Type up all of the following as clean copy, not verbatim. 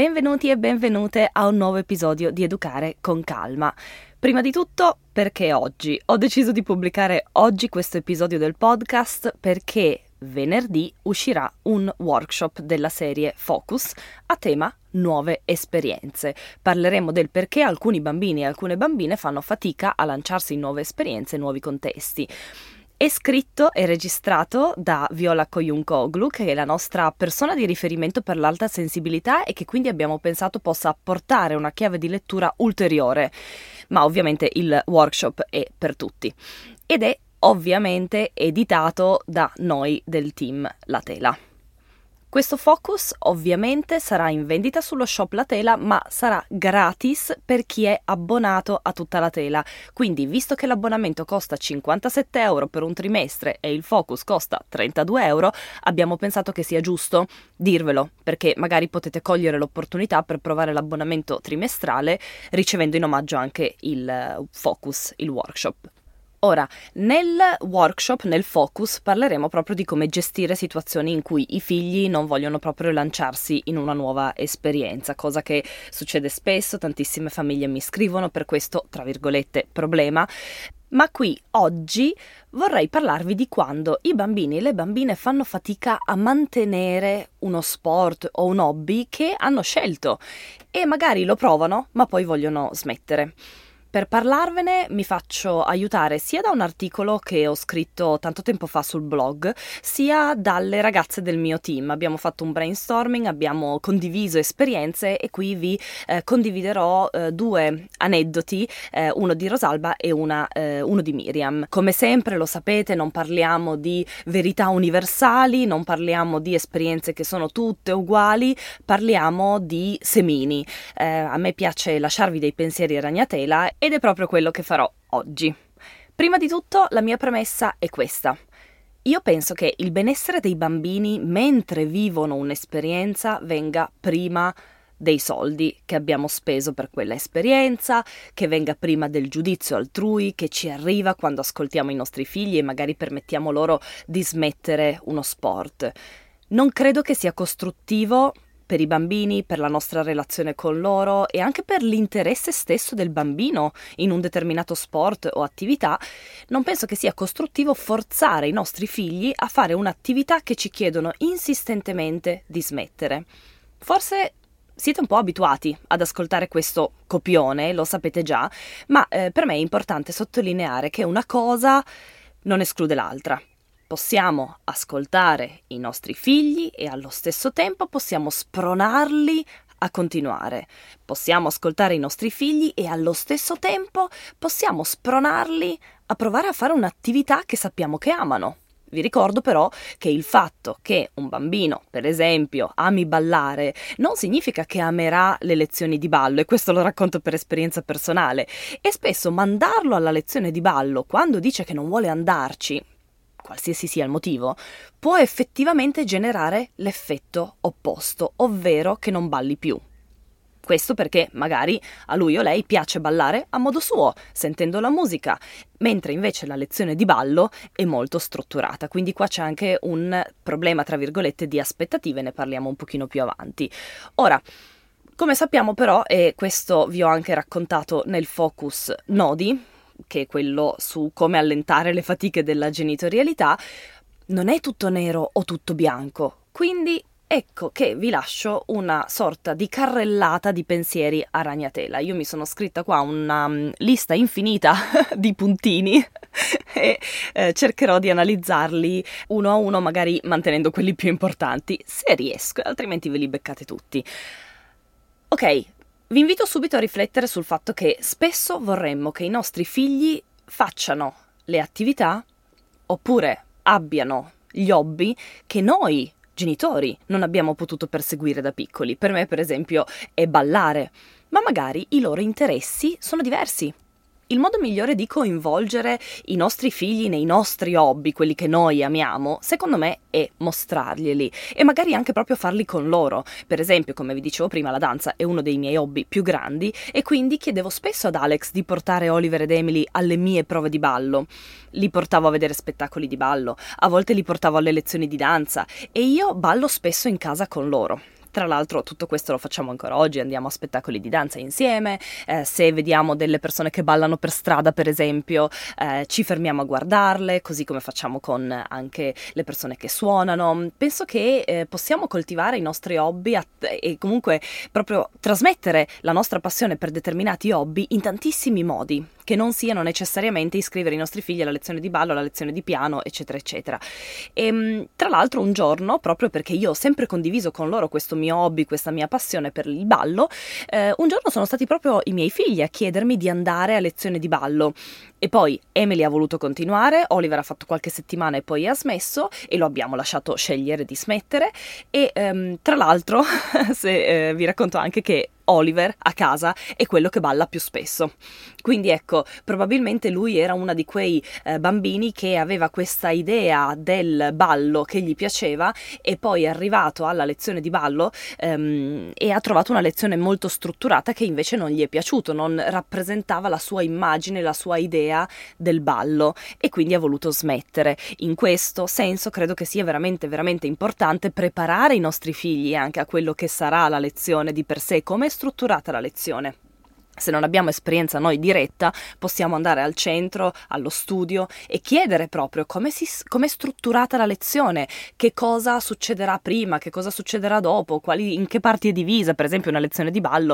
Benvenuti e benvenute a un nuovo episodio di Educare con Calma. Prima di tutto, perché oggi? Ho deciso di pubblicare oggi questo episodio del podcast perché venerdì uscirà un workshop della serie Focus a tema nuove esperienze. Parleremo del perché alcuni bambini e alcune bambine fanno fatica a lanciarsi in nuove esperienze, nuovi contesti. È scritto e registrato da Viola Koyunkoglu, che è la nostra persona di riferimento per l'alta sensibilità e che quindi abbiamo pensato possa apportare una chiave di lettura ulteriore, ma ovviamente il workshop è per tutti. Ed è ovviamente editato da noi del team La Tela. Questo focus ovviamente sarà in vendita sullo shop La Tela, ma sarà gratis per chi è abbonato a tutta La Tela. Quindi, visto che l'abbonamento costa 57 euro per un trimestre e il focus costa 32 euro, abbiamo pensato che sia giusto dirvelo, perché magari potete cogliere l'opportunità per provare l'abbonamento trimestrale ricevendo in omaggio anche il focus, il workshop. Ora, nel workshop, nel focus, parleremo proprio di come gestire situazioni in cui i figli non vogliono proprio lanciarsi in una nuova esperienza, cosa che succede spesso, tantissime famiglie mi scrivono per questo, tra virgolette, problema. Ma qui, oggi, vorrei parlarvi di quando i bambini e le bambine fanno fatica a mantenere uno sport o un hobby che hanno scelto e magari lo provano, ma poi vogliono smettere. Per parlarvene mi faccio aiutare sia da un articolo che ho scritto tanto tempo fa sul blog, sia dalle ragazze del mio team. Abbiamo fatto un brainstorming, abbiamo condiviso esperienze e qui vi condividerò due aneddoti, uno di Rosalba e uno di Miriam. Come sempre, lo sapete, non parliamo di verità universali, non parliamo di esperienze che sono tutte uguali, parliamo di semini. A me piace lasciarvi dei pensieri a ragnatela ed è proprio quello che farò oggi. Prima di tutto, la mia premessa è questa. Io penso che il benessere dei bambini mentre vivono un'esperienza venga prima dei soldi che abbiamo speso per quella esperienza, che venga prima del giudizio altrui che ci arriva quando ascoltiamo i nostri figli e magari permettiamo loro di smettere uno sport. Non credo che sia costruttivo per i bambini, per la nostra relazione con loro e anche per l'interesse stesso del bambino in un determinato sport o attività. Non penso che sia costruttivo forzare i nostri figli a fare un'attività che ci chiedono insistentemente di smettere. Forse siete un po' abituati ad ascoltare questo copione, lo sapete già, ma per me è importante sottolineare che una cosa non esclude l'altra. Possiamo ascoltare i nostri figli e allo stesso tempo possiamo spronarli a continuare. Possiamo ascoltare i nostri figli e allo stesso tempo possiamo spronarli a provare a fare un'attività che sappiamo che amano. Vi ricordo però che il fatto che un bambino, per esempio, ami ballare non significa che amerà le lezioni di ballo, e questo lo racconto per esperienza personale, e spesso mandarlo alla lezione di ballo quando dice che non vuole andarci, qualsiasi sia il motivo, può effettivamente generare l'effetto opposto, ovvero che non balli più. Questo perché magari a lui o lei piace ballare a modo suo, sentendo la musica, mentre invece la lezione di ballo è molto strutturata, quindi qua c'è anche un problema, tra virgolette, di aspettative, ne parliamo un pochino più avanti. Ora, come sappiamo però, e questo vi ho anche raccontato nel focus Nodi, che è quello su come allentare le fatiche della genitorialità, non è tutto nero o tutto bianco. Quindi ecco che vi lascio una sorta di carrellata di pensieri a ragnatela. Io mi sono scritta qua una lista infinita di puntini e cercherò di analizzarli uno a uno, magari mantenendo quelli più importanti, se riesco, altrimenti ve li beccate tutti. Ok. Vi invito subito a riflettere sul fatto che spesso vorremmo che i nostri figli facciano le attività oppure abbiano gli hobby che noi, genitori, non abbiamo potuto perseguire da piccoli. Per me, per esempio, è ballare, ma magari i loro interessi sono diversi. Il modo migliore di coinvolgere i nostri figli nei nostri hobby, quelli che noi amiamo, secondo me è mostrarglieli e magari anche proprio farli con loro. Per esempio, come vi dicevo prima, la danza è uno dei miei hobby più grandi e quindi chiedevo spesso ad Alex di portare Oliver ed Emily alle mie prove di ballo. Li portavo a vedere spettacoli di ballo, a volte li portavo alle lezioni di danza e io ballo spesso in casa con loro. Tra l'altro tutto questo lo facciamo ancora oggi, andiamo a spettacoli di danza insieme, se vediamo delle persone che ballano per strada per esempio, ci fermiamo a guardarle, così come facciamo con anche le persone che suonano. Penso che possiamo coltivare i nostri hobby e comunque proprio trasmettere la nostra passione per determinati hobby in tantissimi modi, che non siano necessariamente iscrivere i nostri figli alla lezione di ballo, alla lezione di piano, eccetera, eccetera. E tra l'altro un giorno, proprio perché io ho sempre condiviso con loro questo mio hobby, questa mia passione per il ballo, un giorno sono stati proprio i miei figli a chiedermi di andare a lezione di ballo. E poi Emily ha voluto continuare, Oliver ha fatto qualche settimana e poi ha smesso e lo abbiamo lasciato scegliere di smettere. E tra l'altro vi racconto anche che Oliver a casa è quello che balla più spesso. Quindi ecco, probabilmente lui era una di quei bambini che aveva questa idea del ballo che gli piaceva e poi è arrivato alla lezione di ballo e ha trovato una lezione molto strutturata che invece non gli è piaciuto, non rappresentava la sua immagine, la sua idea del ballo e quindi ha voluto smettere. In questo senso credo che sia veramente veramente importante preparare i nostri figli anche a quello che sarà la lezione di per sé, come è strutturata la lezione. Se non abbiamo esperienza noi diretta, possiamo andare al centro, allo studio e chiedere proprio come è strutturata la lezione, che cosa succederà prima, che cosa succederà dopo, in che parti è divisa. Per esempio una lezione di ballo,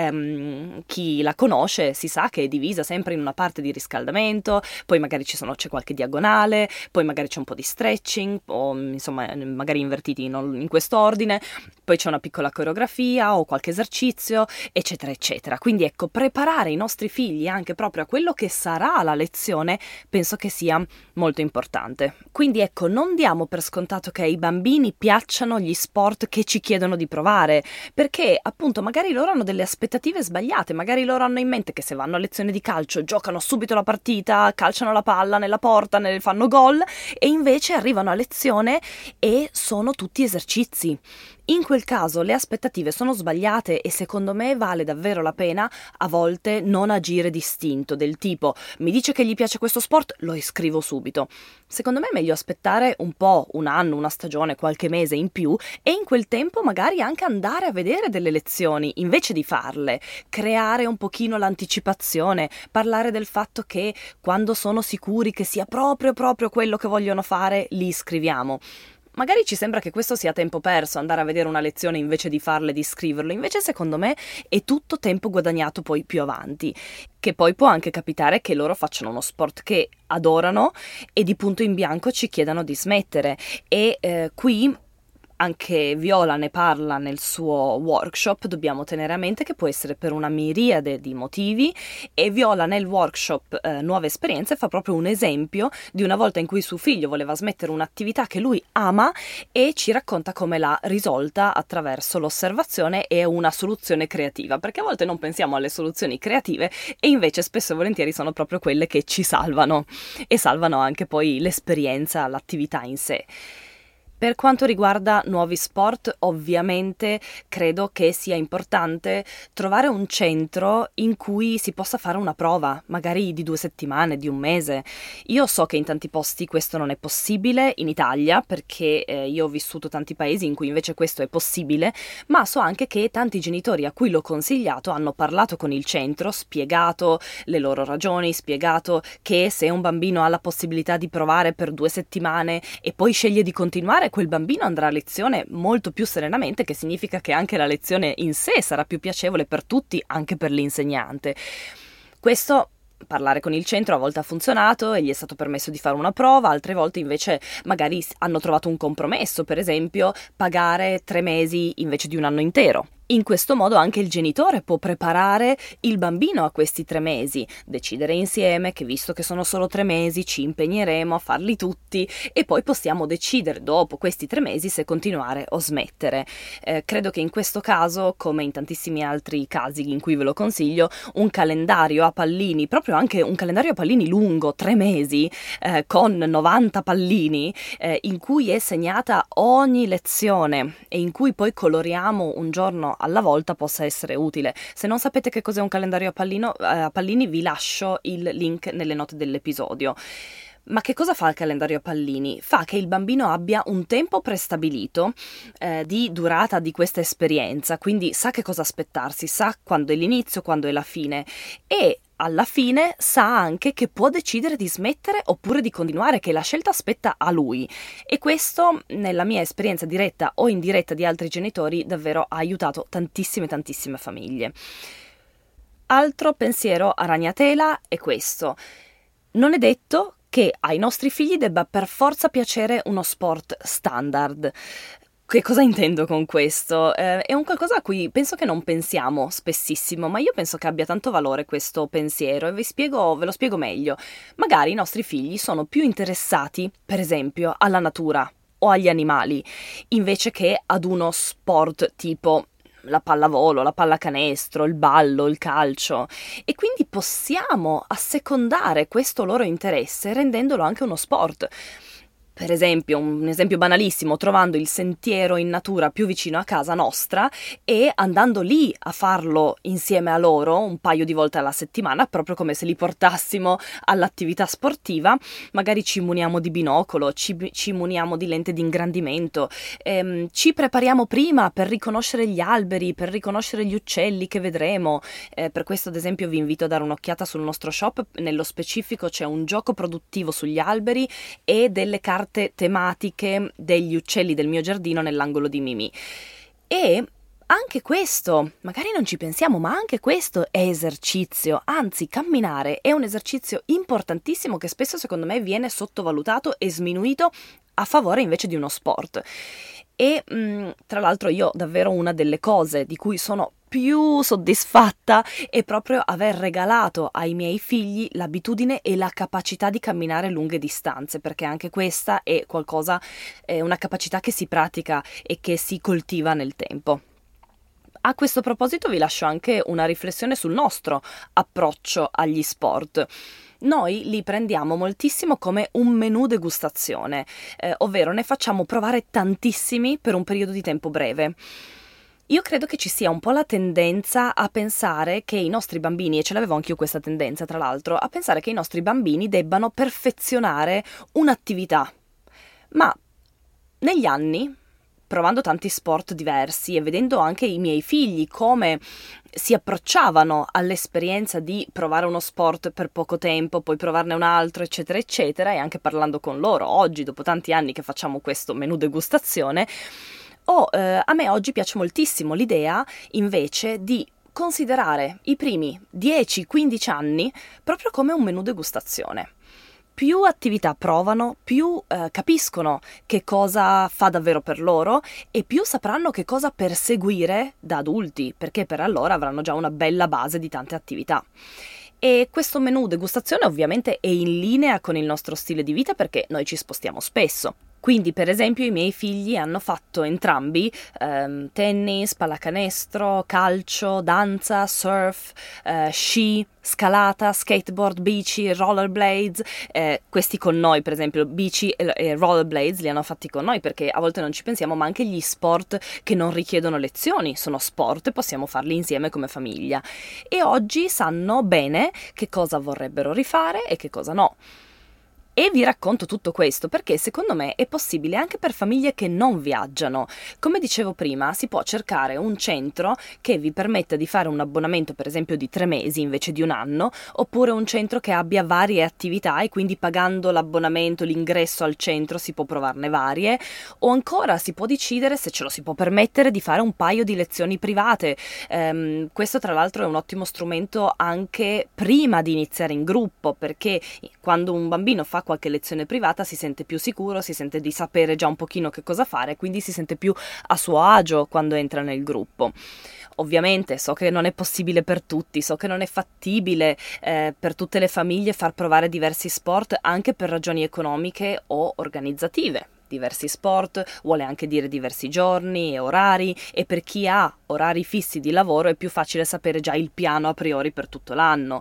chi la conosce si sa che è divisa sempre in una parte di riscaldamento, poi magari c'è qualche diagonale, poi magari c'è un po' di stretching, o insomma magari invertiti in quest'ordine, poi c'è una piccola coreografia o qualche esercizio, eccetera, eccetera. Quindi ecco, preparare i nostri figli anche proprio a quello che sarà la lezione penso che sia molto importante. Quindi ecco, non diamo per scontato che ai bambini piacciono gli sport che ci chiedono di provare, perché appunto magari loro hanno delle aspettative sbagliate, magari loro hanno in mente che se vanno a lezione di calcio giocano subito la partita, calciano la palla nella porta, ne fanno gol, e invece arrivano a lezione e sono tutti esercizi. In quel caso le aspettative sono sbagliate e secondo me vale davvero la pena a volte non agire distinto, del tipo mi dice che gli piace questo sport, lo iscrivo subito. Secondo me è meglio aspettare un po', un anno, una stagione, qualche mese in più e in quel tempo magari anche andare a vedere delle lezioni invece di farle, creare un pochino l'anticipazione, parlare del fatto che quando sono sicuri che sia proprio quello che vogliono fare, li iscriviamo. Magari ci sembra che questo sia tempo perso, andare a vedere una lezione invece di farle, di scriverlo, invece secondo me è tutto tempo guadagnato poi più avanti, che poi può anche capitare che loro facciano uno sport che adorano e di punto in bianco ci chiedano di smettere e qui anche Viola ne parla nel suo workshop. Dobbiamo tenere a mente che può essere per una miriade di motivi e Viola nel workshop Nuove Esperienze fa proprio un esempio di una volta in cui suo figlio voleva smettere un'attività che lui ama e ci racconta come l'ha risolta attraverso l'osservazione e una soluzione creativa, perché a volte non pensiamo alle soluzioni creative e invece spesso e volentieri sono proprio quelle che ci salvano e salvano anche poi l'esperienza, l'attività in sé. Per quanto riguarda nuovi sport, ovviamente credo che sia importante trovare un centro in cui si possa fare una prova, magari di 2 settimane, di un mese. Io so che in tanti posti questo non è possibile, in Italia, perché io ho vissuto tanti paesi in cui invece questo è possibile, ma so anche che tanti genitori a cui l'ho consigliato hanno parlato con il centro, spiegato le loro ragioni, spiegato che se un bambino ha la possibilità di provare per 2 settimane e poi sceglie di continuare, quel bambino andrà a lezione molto più serenamente, che significa che anche la lezione in sé sarà più piacevole per tutti, anche per l'insegnante. Questo, parlare con il centro, a volte ha funzionato e gli è stato permesso di fare una prova, altre volte invece magari hanno trovato un compromesso, per esempio pagare 3 mesi invece di un anno intero. In questo modo anche il genitore può preparare il bambino a questi 3 mesi, decidere insieme che visto che sono solo 3 mesi ci impegneremo a farli tutti e poi possiamo decidere dopo questi 3 mesi se continuare o smettere. Credo che in questo caso, come in tantissimi altri casi in cui ve lo consiglio, un calendario a pallini, proprio anche un calendario a pallini lungo, 3 mesi, con 90 pallini, in cui è segnata ogni lezione e in cui poi coloriamo un giorno alla volta, possa essere utile. Se non sapete che cos'è un calendario a pallini, vi lascio il link nelle note dell'episodio. Ma che cosa fa il calendario a pallini? Fa che il bambino abbia un tempo prestabilito di durata di questa esperienza, quindi sa che cosa aspettarsi, sa quando è l'inizio, quando è la fine e alla fine sa anche che può decidere di smettere oppure di continuare, che la scelta spetta a lui. E questo, nella mia esperienza diretta o indiretta di altri genitori, davvero ha aiutato tantissime famiglie. Altro pensiero a ragnatela è questo: non è detto che ai nostri figli debba per forza piacere uno sport standard. Che cosa intendo con questo? È un qualcosa a cui penso che non pensiamo spessissimo, ma io penso che abbia tanto valore questo pensiero e ve lo spiego meglio. Magari i nostri figli sono più interessati, per esempio, alla natura o agli animali, invece che ad uno sport tipo la pallavolo, la pallacanestro, il ballo, il calcio, e quindi possiamo assecondare questo loro interesse rendendolo anche uno sport. Per esempio, un esempio banalissimo, trovando il sentiero in natura più vicino a casa nostra e andando lì a farlo insieme a loro un paio di volte alla settimana, proprio come se li portassimo all'attività sportiva. Magari ci muniamo di binocolo, ci muniamo di lente di ingrandimento, ci prepariamo prima per riconoscere gli alberi, per riconoscere gli uccelli che vedremo. Per questo, ad esempio, vi invito a dare un'occhiata sul nostro shop. Nello specifico c'è un gioco produttivo sugli alberi e delle carte tematiche degli uccelli del mio giardino nell'angolo di Mimì. E anche questo, magari non ci pensiamo, ma anche questo è esercizio, anzi camminare è un esercizio importantissimo che spesso secondo me viene sottovalutato e sminuito a favore invece di uno sport. E tra l'altro io davvero una delle cose di cui sono più soddisfatta è proprio aver regalato ai miei figli l'abitudine e la capacità di camminare lunghe distanze, perché anche questa è una capacità che si pratica e che si coltiva nel tempo. A questo proposito vi lascio anche una riflessione sul nostro approccio agli sport. Noi li prendiamo moltissimo come un menù degustazione, ovvero ne facciamo provare tantissimi per un periodo di tempo breve. Io credo che ci sia un po' la tendenza a pensare che i nostri bambini, e ce l'avevo anch'io questa tendenza tra l'altro, a pensare che i nostri bambini debbano perfezionare un'attività. Ma negli anni, provando tanti sport diversi e vedendo anche i miei figli come si approcciavano all'esperienza di provare uno sport per poco tempo, poi provarne un altro, eccetera, eccetera, e anche parlando con loro oggi, dopo tanti anni che facciamo questo menù degustazione, a me oggi piace moltissimo l'idea invece di considerare i primi 10-15 anni proprio come un menù degustazione. Più attività provano, più capiscono che cosa fa davvero per loro e più sapranno che cosa perseguire da adulti, perché per allora avranno già una bella base di tante attività. E questo menù degustazione ovviamente è in linea con il nostro stile di vita perché noi ci spostiamo spesso. Quindi, per esempio, i miei figli hanno fatto entrambi tennis, pallacanestro, calcio, danza, surf, sci, scalata, skateboard, bici, rollerblades. Questi con noi, per esempio, bici e rollerblades li hanno fatti con noi perché a volte non ci pensiamo, ma anche gli sport che non richiedono lezioni sono sport e possiamo farli insieme come famiglia. E oggi sanno bene che cosa vorrebbero rifare e che cosa no. E vi racconto tutto questo perché secondo me è possibile anche per famiglie che non viaggiano. Come dicevo prima, si può cercare un centro che vi permetta di fare un abbonamento per esempio di 3 mesi invece di un anno, oppure un centro che abbia varie attività e quindi pagando l'abbonamento, l'ingresso al centro si può provarne varie, o ancora si può decidere, se ce lo si può permettere, di fare un paio di lezioni private. Questo tra l'altro è un ottimo strumento anche prima di iniziare in gruppo, perché quando un bambino fa qualche lezione privata si sente più sicuro, si sente di sapere già un pochino che cosa fare, quindi si sente più a suo agio quando entra nel gruppo. Ovviamente so che non è possibile per tutti, so che non è fattibile per tutte le famiglie far provare diversi sport anche per ragioni economiche o organizzative. Diversi sport vuole anche dire diversi giorni e orari, e per chi ha orari fissi di lavoro è più facile sapere già il piano a priori per tutto l'anno.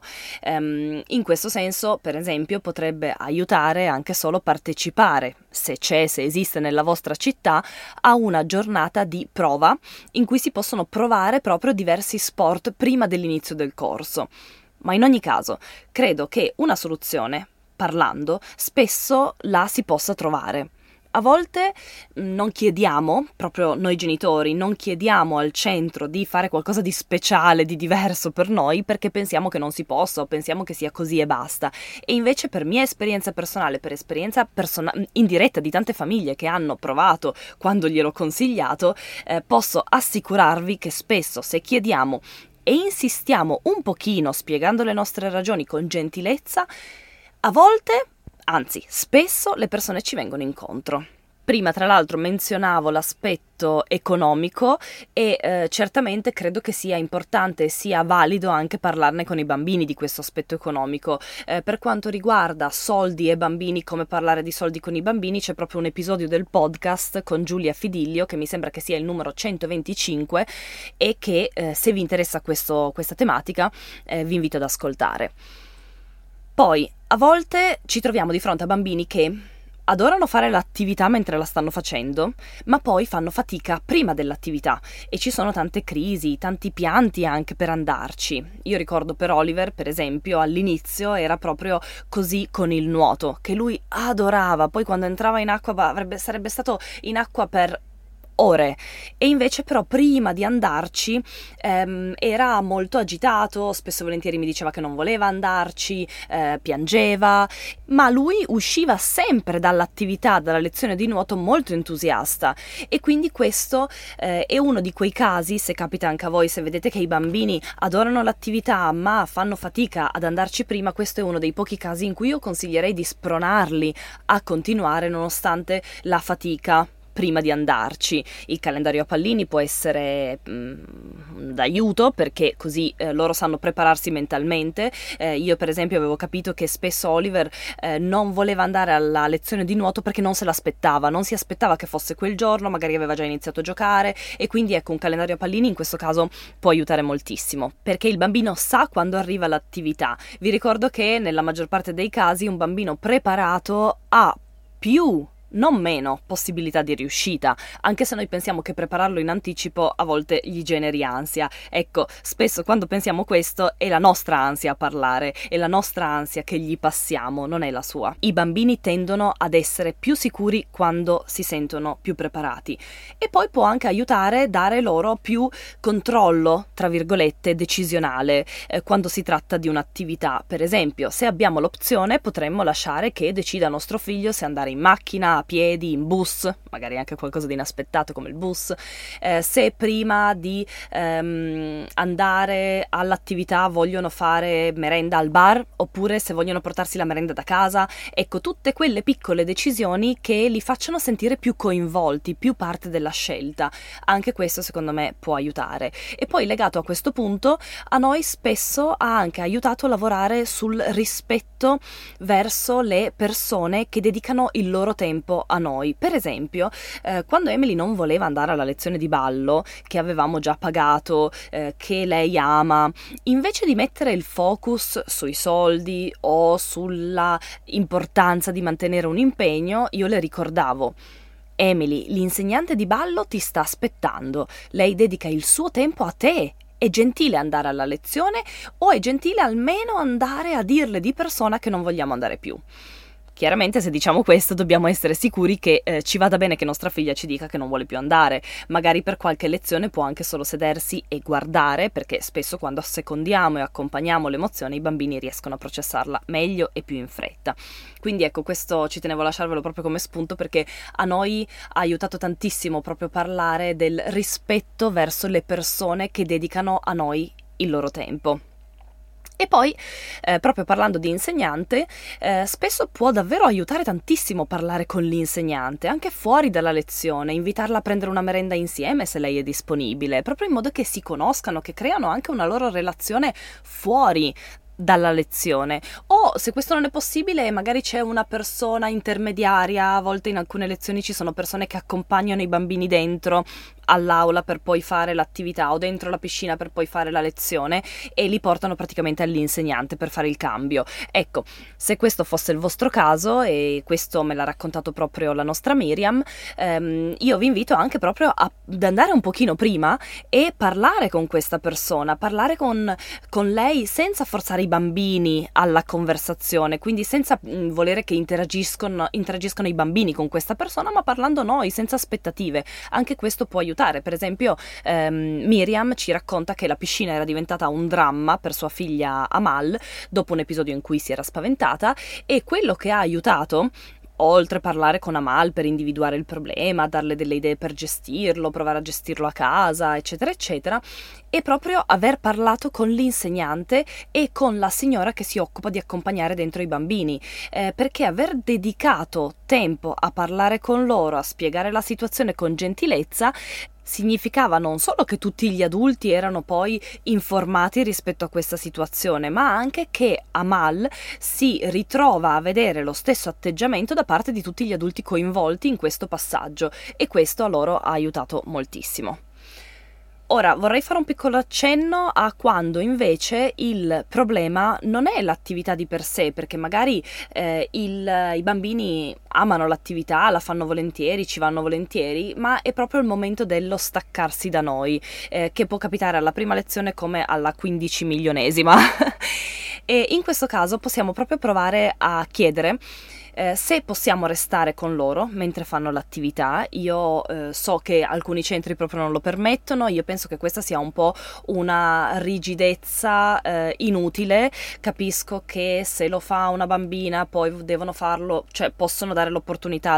In questo senso, per esempio, potrebbe aiutare anche solo partecipare, se esiste nella vostra città, a una giornata di prova in cui si possono provare proprio diversi sport prima dell'inizio del corso. Ma in ogni caso, credo che una soluzione parlando, spesso la si possa trovare. A volte non chiediamo, proprio noi genitori, non chiediamo al centro di fare qualcosa di speciale, di diverso per noi, perché pensiamo che non si possa o pensiamo che sia così e basta. E invece per mia esperienza personale, per esperienza indiretta di tante famiglie che hanno provato quando gliel'ho consigliato, posso assicurarvi che spesso se chiediamo e insistiamo un pochino spiegando le nostre ragioni con gentilezza, a volte, anzi spesso, le persone ci vengono incontro. Prima tra l'altro menzionavo l'aspetto economico e certamente credo che sia importante e sia valido anche parlarne con i bambini di questo aspetto economico. Per quanto riguarda soldi e bambini, come parlare di soldi con i bambini, c'è proprio un episodio del podcast con Giulia Fidiglio, che mi sembra che sia il numero 125 e che se vi interessa questa tematica vi invito ad ascoltare. Poi, a volte ci troviamo di fronte a bambini che adorano fare l'attività mentre la stanno facendo, ma poi fanno fatica prima dell'attività e ci sono tante crisi, tanti pianti anche per andarci. Io ricordo per Oliver, per esempio, all'inizio era proprio così con il nuoto, che lui adorava, poi quando entrava in acqua sarebbe stato in acqua per ore, e invece però prima di andarci era molto agitato, spesso e volentieri mi diceva che non voleva andarci, piangeva, ma lui usciva sempre dall'attività, dalla lezione di nuoto molto entusiasta. E quindi questo è uno di quei casi, se capita anche a voi, se vedete che i bambini adorano l'attività ma fanno fatica ad andarci prima, questo è uno dei pochi casi in cui io consiglierei di spronarli a continuare nonostante la fatica prima di andarci. Il calendario a pallini può essere d'aiuto, perché così loro sanno prepararsi mentalmente. Io per esempio avevo capito che spesso Oliver non voleva andare alla lezione di nuoto perché non se l'aspettava, non si aspettava che fosse quel giorno, magari aveva già iniziato a giocare, e quindi ecco, un calendario a pallini in questo caso può aiutare moltissimo, perché il bambino sa quando arriva l'attività. Vi ricordo che nella maggior parte dei casi un bambino preparato ha più, non meno, possibilità di riuscita, anche se noi pensiamo che prepararlo in anticipo a volte gli generi ansia. Ecco, spesso quando pensiamo questo è la nostra ansia a parlare, è la nostra ansia che gli passiamo, non è la sua. I bambini tendono ad essere più sicuri quando si sentono più preparati, e poi può anche aiutare dare loro più controllo, tra virgolette, decisionale quando si tratta di un'attività. Per esempio, se abbiamo l'opzione, potremmo lasciare che decida nostro figlio se andare in macchina, a piedi, in bus, magari anche qualcosa di inaspettato come il bus, se prima di andare all'attività vogliono fare merenda al bar, oppure se vogliono portarsi la merenda da casa. Ecco, tutte quelle piccole decisioni che li facciano sentire più coinvolti, più parte della scelta. Anche questo secondo me può aiutare. E poi, legato a questo punto, a noi spesso ha anche aiutato a lavorare sul rispetto verso le persone che dedicano il loro tempo a noi. Per esempio, quando Emily non voleva andare alla lezione di ballo, che avevamo già pagato, che lei ama, invece di mettere il focus sui soldi o sulla importanza di mantenere un impegno, io le ricordavo: Emily, l'insegnante di ballo ti sta aspettando, lei dedica il suo tempo a te. È gentile andare alla lezione, o è gentile almeno andare a dirle di persona che non vogliamo andare più. Chiaramente, se diciamo questo, dobbiamo essere sicuri che ci vada bene che nostra figlia ci dica che non vuole più andare. Magari per qualche lezione può anche solo sedersi e guardare, perché spesso quando assecondiamo e accompagniamo l'emozione i bambini riescono a processarla meglio e più in fretta. Quindi ecco, questo ci tenevo a lasciarvelo proprio come spunto, perché a noi ha aiutato tantissimo proprio parlare del rispetto verso le persone che dedicano a noi il loro tempo. E poi, proprio parlando di insegnante, spesso può davvero aiutare tantissimo parlare con l'insegnante, anche fuori dalla lezione, invitarla a prendere una merenda insieme se lei è disponibile, proprio in modo che si conoscano, che creano anche una loro relazione fuori dalla lezione. O se questo non è possibile, magari c'è una persona intermediaria. A volte in alcune lezioni ci sono persone che accompagnano i bambini dentro, all'aula per poi fare l'attività o dentro la piscina per poi fare la lezione e li portano praticamente all'insegnante per fare il cambio. Ecco, se questo fosse il vostro caso, e questo me l'ha raccontato proprio la nostra Miriam, io vi invito anche proprio ad andare un pochino prima e parlare con questa persona, parlare con lei senza forzare i bambini alla conversazione, quindi senza volere che interagiscono i bambini con questa persona, ma parlando noi, senza aspettative. Anche questo può aiutare. Per esempio, Miriam ci racconta che la piscina era diventata un dramma per sua figlia Amal dopo un episodio in cui si era spaventata, e quello che ha aiutato, oltre a parlare con Amal per individuare il problema, darle delle idee per gestirlo, provare a gestirlo a casa, eccetera, eccetera, è proprio aver parlato con l'insegnante e con la signora che si occupa di accompagnare dentro i bambini, perché aver dedicato tempo a parlare con loro, a spiegare la situazione con gentilezza, significava non solo che tutti gli adulti erano poi informati rispetto a questa situazione, ma anche che Amal si ritrova a vedere lo stesso atteggiamento da parte di tutti gli adulti coinvolti in questo passaggio, e questo a loro ha aiutato moltissimo. Ora vorrei fare un piccolo accenno a quando invece il problema non è l'attività di per sé, perché magari i bambini amano l'attività, la fanno volentieri, ci vanno volentieri, ma è proprio il momento dello staccarsi da noi, che può capitare alla prima lezione come alla 15.000.000esima. E in questo caso possiamo proprio provare a chiedere se possiamo restare con loro mentre fanno l'attività. Io so che alcuni centri proprio non lo permettono, io penso che questa sia un po' una rigidezza inutile. Capisco che se lo fa una bambina poi devono farlo, cioè devono dare l'opportunità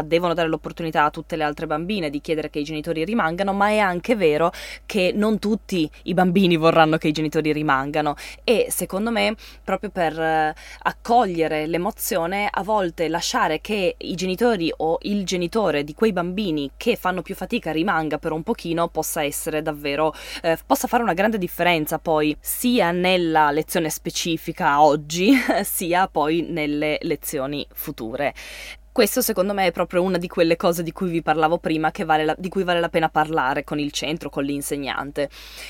a tutte le altre bambine di chiedere che i genitori rimangano, ma è anche vero che non tutti i bambini vorranno che i genitori rimangano, e secondo me proprio per accogliere l'emozione, a volte lasciare che i genitori o il genitore di quei bambini che fanno più fatica rimanga per un pochino possa essere davvero, possa fare una grande differenza poi sia nella lezione specifica oggi sia poi nelle lezioni future. Questo secondo me è proprio una di quelle cose di cui vi parlavo prima, di cui vale la pena parlare con il centro, con l'insegnante.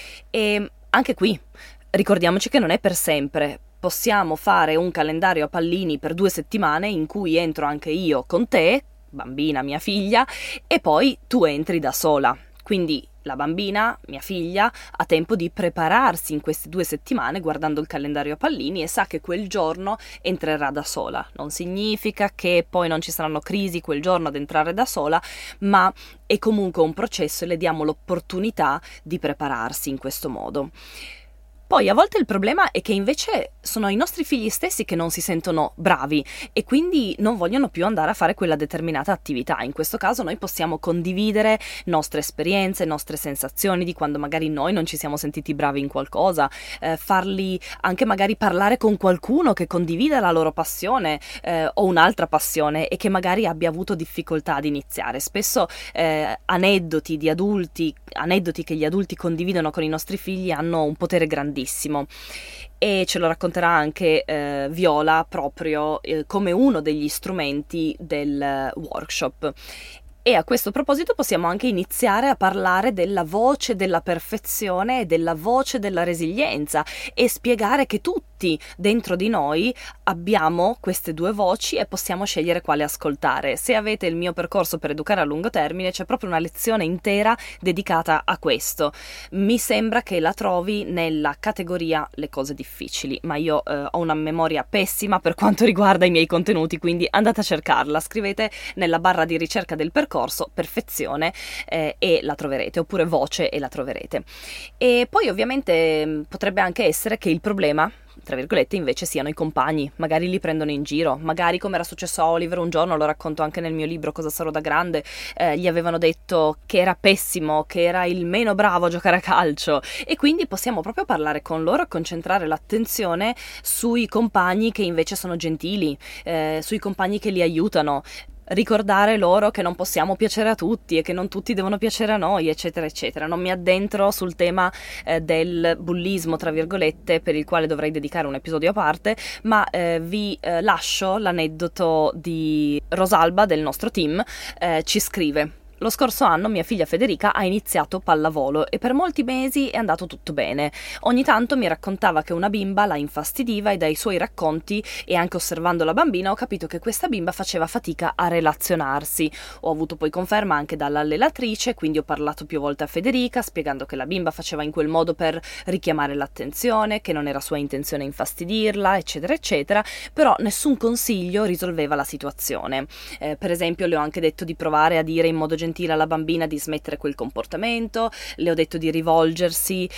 E anche qui ricordiamoci che non è per sempre. Possiamo fare un calendario a pallini per 2 settimane in cui entro anche io con te, bambina, mia figlia, e poi tu entri da sola. Quindi la bambina, mia figlia, ha tempo di prepararsi in queste 2 settimane guardando il calendario a pallini e sa che quel giorno entrerà da sola. Non significa che poi non ci saranno crisi quel giorno ad entrare da sola, ma è comunque un processo e le diamo l'opportunità di prepararsi in questo modo. Poi a volte il problema è che invece sono i nostri figli stessi che non si sentono bravi e quindi non vogliono più andare a fare quella determinata attività. In questo caso noi possiamo condividere nostre esperienze, nostre sensazioni di quando magari noi non ci siamo sentiti bravi in qualcosa, farli anche magari parlare con qualcuno che condivida la loro passione o un'altra passione e che magari abbia avuto difficoltà ad iniziare. Spesso aneddoti di adulti, aneddoti che gli adulti condividono con i nostri figli hanno un potere grandissimo. E ce lo racconterà anche Viola proprio come uno degli strumenti del workshop. E a questo proposito possiamo anche iniziare a parlare della voce della perfezione e della voce della resilienza e spiegare che tutti dentro di noi abbiamo queste 2 voci e possiamo scegliere quale ascoltare. Se avete il mio percorso per educare a lungo termine c'è proprio una lezione intera dedicata a questo. Mi sembra che la trovi nella categoria le cose difficili, ma io ho una memoria pessima per quanto riguarda i miei contenuti, quindi andate a cercarla, scrivete nella barra di ricerca del percorso perfezione e la troverete, oppure voce e la troverete. E poi ovviamente potrebbe anche essere che il problema, tra virgolette, invece siano i compagni, magari li prendono in giro, magari come era successo a Oliver un giorno, lo racconto anche nel mio libro Cosa sarò da grande, gli avevano detto che era pessimo, che era il meno bravo a giocare a calcio, e quindi possiamo proprio parlare con loro e concentrare l'attenzione sui compagni che invece sono gentili, sui compagni che li aiutano, ricordare loro che non possiamo piacere a tutti e che non tutti devono piacere a noi, eccetera eccetera. Non mi addentro sul tema del bullismo, tra virgolette, per il quale dovrei dedicare un episodio a parte, ma vi lascio l'aneddoto di Rosalba del nostro team. Ci scrive: Lo scorso anno mia figlia Federica ha iniziato pallavolo e per molti mesi è andato tutto bene. Ogni tanto mi raccontava che una bimba la infastidiva e dai suoi racconti e anche osservando la bambina ho capito che questa bimba faceva fatica a relazionarsi. Ho avuto poi conferma anche dall'allenatrice, quindi ho parlato più volte a Federica spiegando che la bimba faceva in quel modo per richiamare l'attenzione, che non era sua intenzione infastidirla, eccetera eccetera, però nessun consiglio risolveva la situazione. Per esempio le ho anche detto di provare a dire in modo gentile alla bambina di smettere quel comportamento, le ho detto di rivolgersi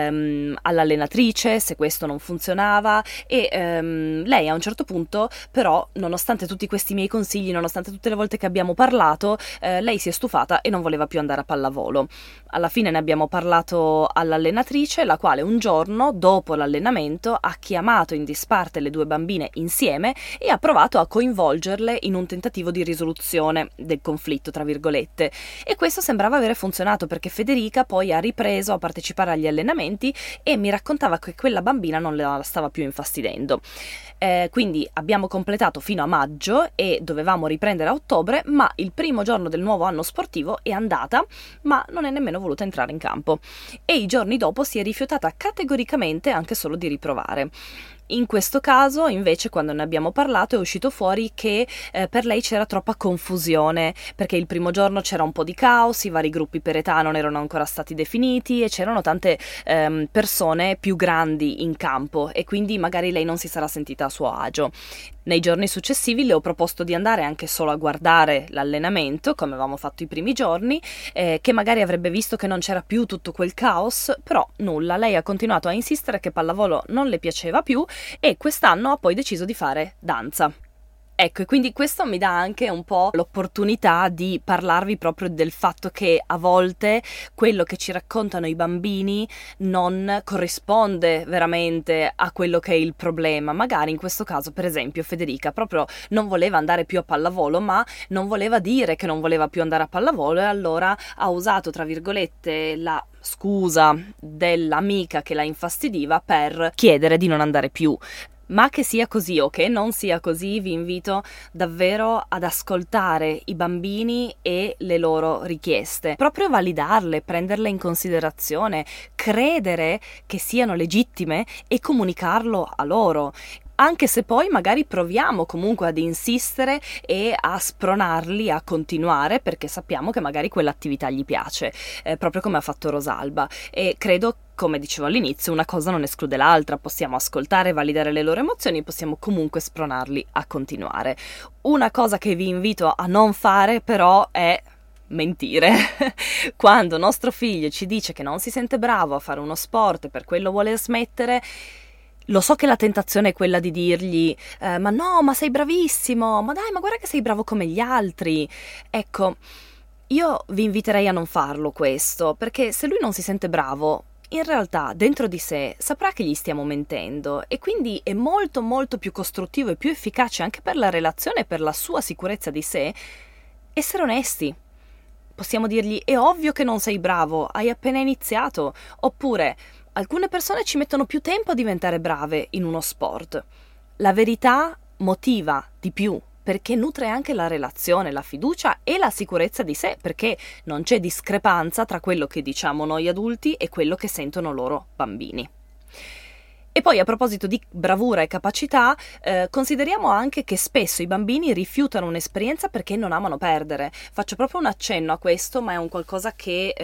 all'allenatrice se questo non funzionava e lei a un certo punto però, nonostante tutti questi miei consigli, nonostante tutte le volte che abbiamo parlato, lei si è stufata e non voleva più andare a pallavolo. Alla fine ne abbiamo parlato all'allenatrice, la quale un giorno dopo l'allenamento ha chiamato in disparte le due bambine insieme e ha provato a coinvolgerle in un tentativo di risoluzione del conflitto, tra virgolette. E questo sembrava avere funzionato perché Federica poi ha ripreso a partecipare agli allenamenti e mi raccontava che quella bambina non la stava più infastidendo. Quindi abbiamo completato fino a maggio e dovevamo riprendere a ottobre, ma il primo giorno del nuovo anno sportivo è andata, ma non è nemmeno voluta entrare in campo. E i giorni dopo si è rifiutata categoricamente anche solo di riprovare. In questo caso, invece, quando ne abbiamo parlato, è uscito fuori che per lei c'era troppa confusione, perché il primo giorno c'era un po' di caos, i vari gruppi per età non erano ancora stati definiti e c'erano tante persone più grandi in campo e quindi magari lei non si sarà sentita a suo agio. Nei giorni successivi le ho proposto di andare anche solo a guardare l'allenamento, come avevamo fatto i primi giorni, che magari avrebbe visto che non c'era più tutto quel caos, però nulla, lei ha continuato a insistere che pallavolo non le piaceva più e quest'anno ha poi deciso di fare danza. Ecco, e quindi questo mi dà anche un po' l'opportunità di parlarvi proprio del fatto che a volte quello che ci raccontano i bambini non corrisponde veramente a quello che è il problema. Magari in questo caso, per esempio, Federica proprio non voleva andare più a pallavolo, ma non voleva dire che non voleva più andare a pallavolo e allora ha usato, tra virgolette, la scusa dell'amica che la infastidiva per chiedere di non andare più. Ma che sia così o che non sia così, vi invito davvero ad ascoltare i bambini e le loro richieste, proprio validarle, prenderle in considerazione, credere che siano legittime e comunicarlo a loro. Anche se poi magari proviamo comunque ad insistere e a spronarli a continuare perché sappiamo che magari quell'attività gli piace, proprio come ha fatto Rosalba. E credo, come dicevo all'inizio, una cosa non esclude l'altra, possiamo ascoltare e validare le loro emozioni, possiamo comunque spronarli a continuare. Una cosa che vi invito a non fare però è mentire. Quando nostro figlio ci dice che non si sente bravo a fare uno sport e per quello vuole smettere, lo so che la tentazione è quella di dirgli ma no, ma sei bravissimo, ma dai, ma guarda che sei bravo come gli altri. Ecco, io vi inviterei a non farlo questo, perché se lui non si sente bravo, in realtà dentro di sé saprà che gli stiamo mentendo e quindi è molto molto più costruttivo e più efficace anche per la relazione e per la sua sicurezza di sé essere onesti. Possiamo dirgli: è ovvio che non sei bravo, hai appena iniziato, oppure alcune persone ci mettono più tempo a diventare brave in uno sport. La verità motiva di più, perché nutre anche la relazione, la fiducia e la sicurezza di sé, perché non c'è discrepanza tra quello che diciamo noi adulti e quello che sentono loro bambini. E poi a proposito di bravura e capacità, consideriamo anche che spesso i bambini rifiutano un'esperienza perché non amano perdere. Faccio proprio un accenno a questo, ma è un qualcosa che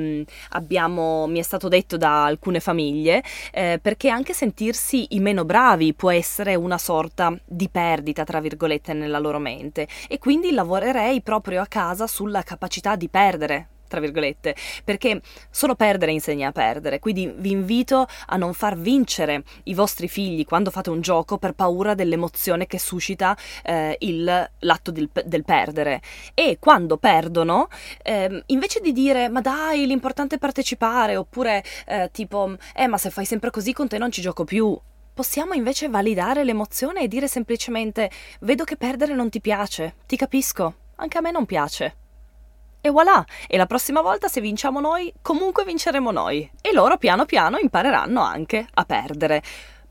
mi è stato detto da alcune famiglie, perché anche sentirsi i meno bravi può essere una sorta di perdita, tra virgolette, nella loro mente. E quindi lavorerei proprio a casa sulla capacità di perdere, tra virgolette, perché solo perdere insegna a perdere, quindi vi invito a non far vincere i vostri figli quando fate un gioco per paura dell'emozione che suscita l'atto del perdere, e quando perdono invece di dire ma dai, l'importante è partecipare, oppure tipo ma se fai sempre così con te non ci gioco più, possiamo invece validare l'emozione e dire semplicemente: vedo che perdere non ti piace, ti capisco, anche a me non piace. E voilà! E la prossima volta, se vinciamo noi, comunque vinceremo noi. E loro piano piano impareranno anche a perdere.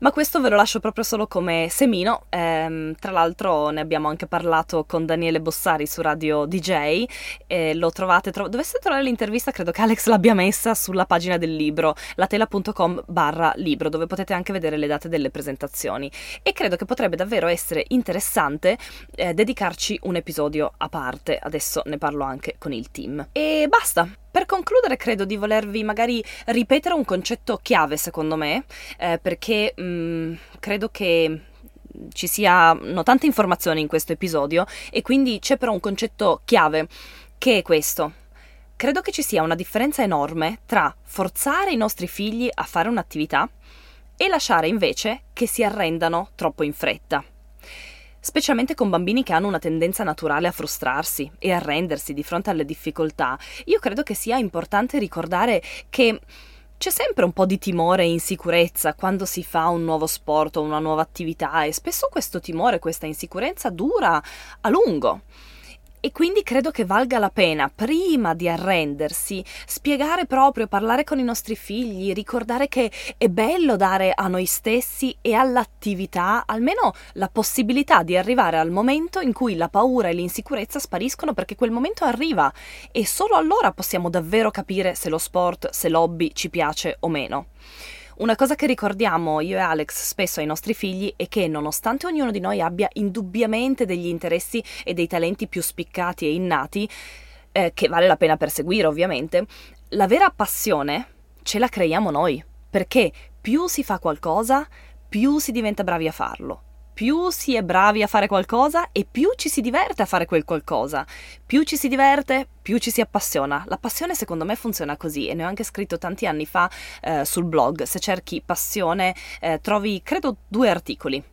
Ma questo ve lo lascio proprio solo come semino, tra l'altro ne abbiamo anche parlato con Daniele Bossari su Radio DJ, lo trovate, doveste trovare l'intervista, credo che Alex l'abbia messa sulla pagina del libro, latela.com/libro, dove potete anche vedere le date delle presentazioni, e credo che potrebbe davvero essere interessante dedicarci un episodio a parte. Adesso ne parlo anche con il team. E basta. Per concludere, credo di volervi magari ripetere un concetto chiave, secondo me, perché credo che ci siano tante informazioni in questo episodio e quindi c'è però un concetto chiave, che è questo. Credo che ci sia una differenza enorme tra forzare i nostri figli a fare un'attività e lasciare invece che si arrendano troppo in fretta. Specialmente con bambini che hanno una tendenza naturale a frustrarsi e arrendersi di fronte alle difficoltà, io credo che sia importante ricordare che c'è sempre un po' di timore e insicurezza quando si fa un nuovo sport o una nuova attività, e spesso questo timore, questa insicurezza dura a lungo. E quindi credo che valga la pena, prima di arrendersi, spiegare proprio, parlare con i nostri figli, ricordare che è bello dare a noi stessi e all'attività almeno la possibilità di arrivare al momento in cui la paura e l'insicurezza spariscono, perché quel momento arriva e solo allora possiamo davvero capire se lo sport, se l'hobby ci piace o meno. Una cosa che ricordiamo io e Alex spesso ai nostri figli è che, nonostante ognuno di noi abbia indubbiamente degli interessi e dei talenti più spiccati e innati, che vale la pena perseguire ovviamente, la vera passione ce la creiamo noi, perché più si fa qualcosa, più si diventa bravi a farlo. Più si è bravi a fare qualcosa e più ci si diverte a fare quel qualcosa. Più ci si diverte, più ci si appassiona. La passione secondo me funziona così, e ne ho anche scritto tanti anni fa sul blog. Se cerchi passione trovi credo 2 articoli.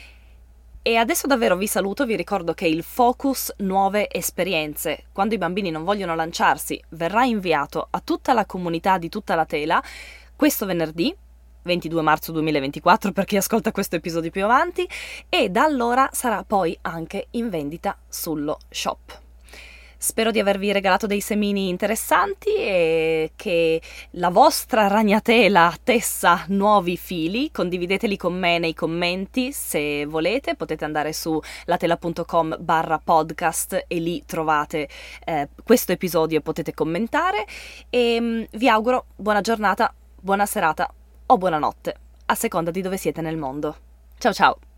E adesso davvero vi saluto, vi ricordo che il Focus Nuove Esperienze, quando i bambini non vogliono lanciarsi, verrà inviato a tutta la comunità di Tutta la Tela questo venerdì 22 marzo 2024 per chi ascolta questo episodio più avanti, e da allora sarà poi anche in vendita sullo shop. Spero di avervi regalato dei semini interessanti e che la vostra ragnatela tessa nuovi fili. Condivideteli con me nei commenti se volete, potete andare su latela.com/podcast e lì trovate questo episodio e potete commentare, e vi auguro buona giornata, buona serata o buonanotte, a seconda di dove siete nel mondo. Ciao ciao!